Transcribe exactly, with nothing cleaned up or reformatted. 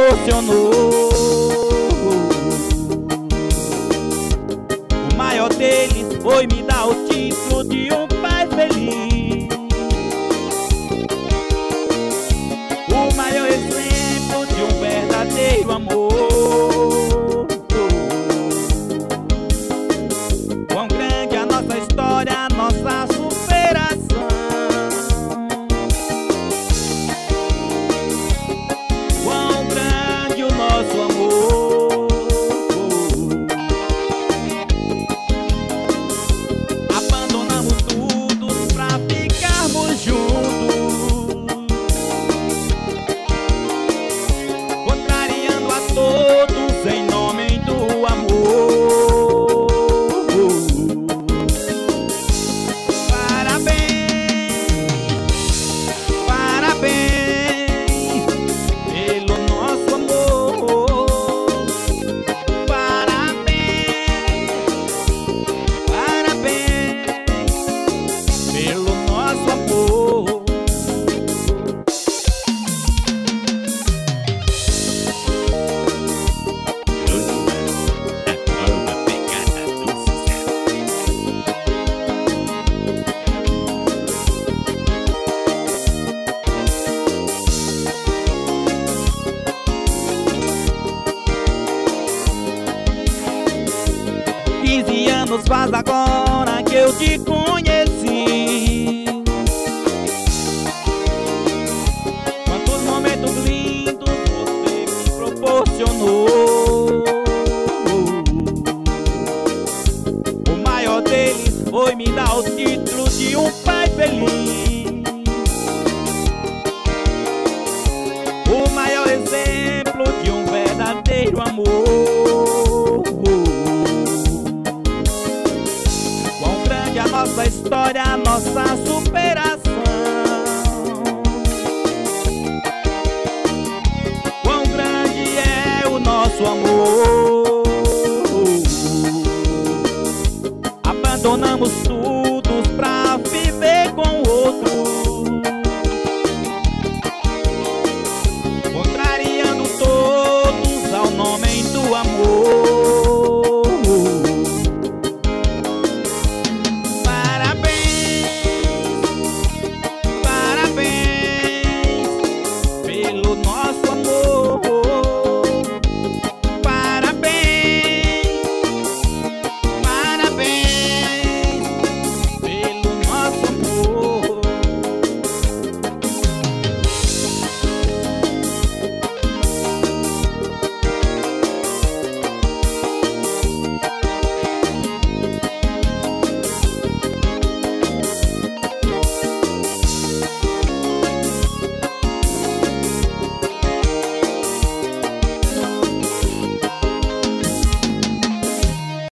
proporcionou. O maior deles foi me dar o título de um pai feliz. O maior exemplo de um verdadeiro amor. Quão grande a nossa história, a nossa superação. Quão grande o nosso amor. Abandonamos tudo pra ficarmos juntos, contrariando a todos em nome do amor. Quinze anos faz agora que eu te conheci. Quantos momentos lindos você me proporcionou. O maior deles foi me dar o título de um pai feliz. O maior exemplo de um verdadeiro amor. A nossa história, a nossa superação. Quão grande é o nosso amor.